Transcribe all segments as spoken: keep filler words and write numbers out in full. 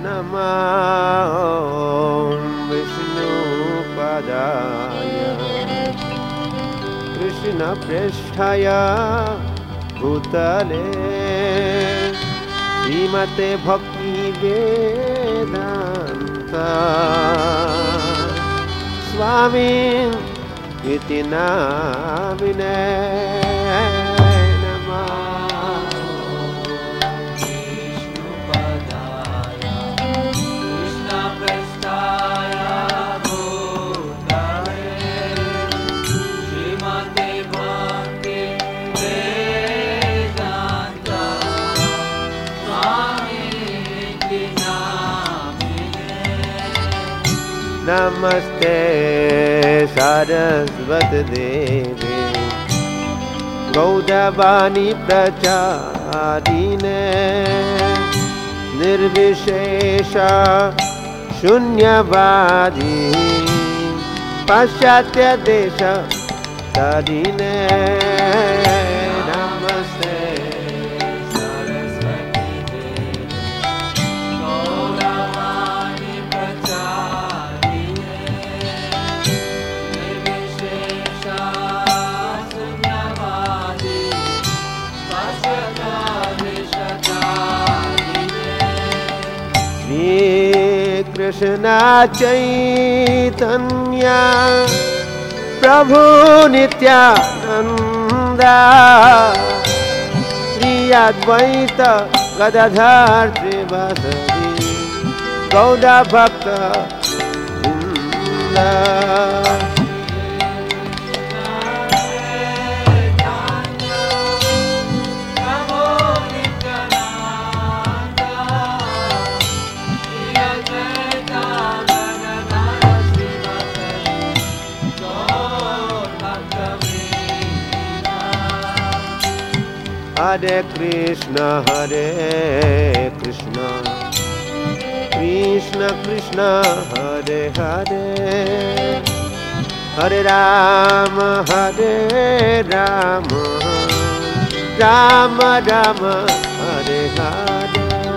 नमः विष्णुपदाय कृष्णप्रेष्ठाय भूतले श्रीमते भक्तिवेदान्त स्वामिनिति नामिने नमस्ते सरस्वती देवी गौरवाणी प्रचारिणे निर्विशेष शून्यवादी पाश्चात्य देश तारिणे नमस्ते कृष्ण चैतन्य प्रभु नित्यानंद श्री अद्वैत गदाधर श्रीवासदि गौर भक्त वृंद Hare Krishna, Hare Krishna, Krishna Krishna, Hare Hare, Hare Rama, Hare Rama, Rama Rama, Hare Hare.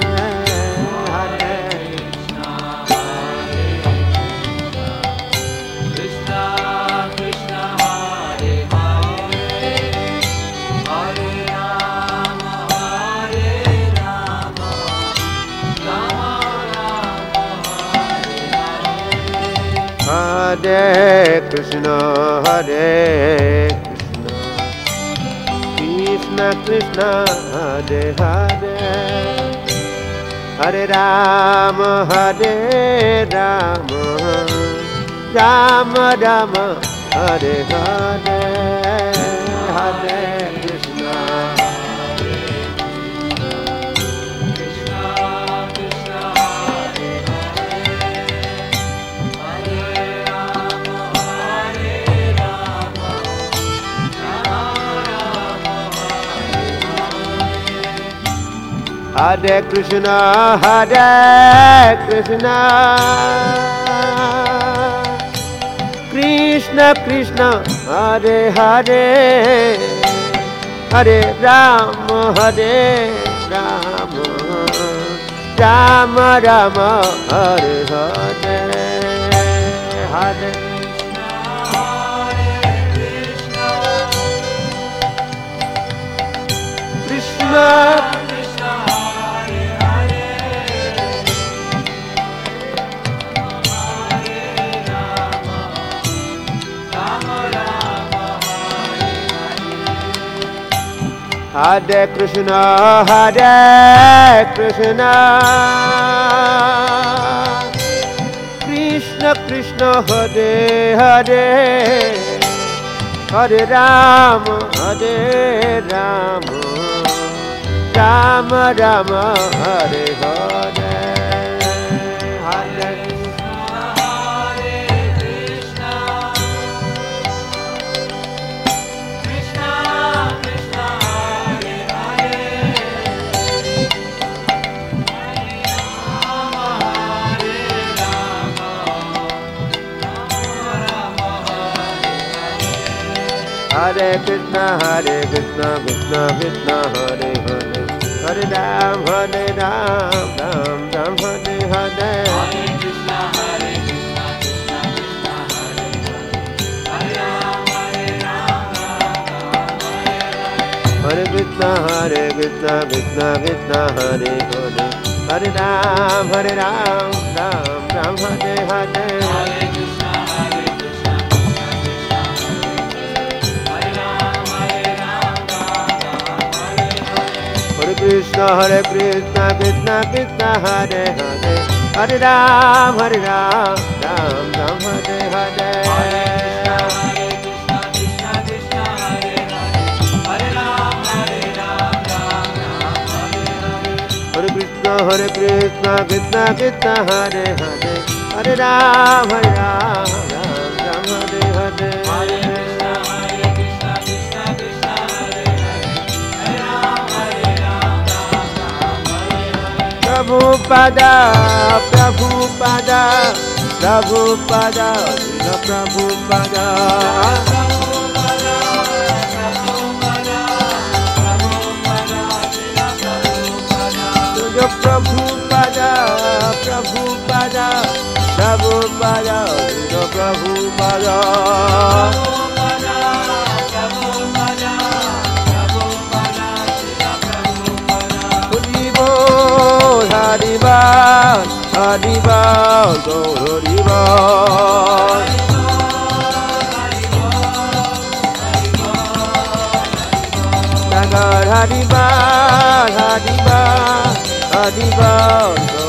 Hare Krishna, Hare Krishna, Krishna Krishna, Hare Hare, Hare Rama, Hare Rama, Rama Rama, Hare Hare, Hare Krishna. Hare Krishna, Hare Krishna, Krishna Krishna, Hare Hare, Hare Rama, Hare Rama, Rama Rama, Hare Hare, Hare Krishna. Hare Krishna, Hare Krishna, Krishna Krishna, Hare Hare, Hare Rama, Hare Rama, Rama Rama, Hare Hare, Hare Hare Krishna, Hare Krishna, Krishna Krishna, Hare Hare, Hare Ram, Hare Ram, Ram Ram, Hare Hare. Krishna, Hare Krishna, Krishna Krishna, Hare Hare, Hare Ram, Hare Ram, Ram Ram, Hare Hare. Hare Krishna, Hare Krishna, Krishna Krishna, Hare Ram, Hare Ram, Ram Ram, Hare Hare. Hare Krishna, Hare Krishna, Krishna Krishna, Hare Hare, Hare Ram, Hare Ram, Ram Ram, Hare Hare. Hare Krishna, Hare Krishna, Krishna Krishna, Hare Hare, Hare Ram, Hare Ram, Ram Ram, Hare Hare. Hare Krishna, Hare Krishna, Krishna Krishna, Hare Hare, Hare Ram, Hare Ram, Ram Ram, Hare Hare. Hare Krishna, Hare Krishna, Krishna Krishna, Hare Hare, Hare Ram, Hare Ram, Ram Ram, Hare Hare. Prabhupada, Prabhupada, Prabhupada, Srila Prabhupada. Srila Prabhupada, Prabhupada, Prabhupada, Srila Prabhupada. Haribo, Haribo, Go Haribo. Nagar Haribo, Haribo, Haribo, Go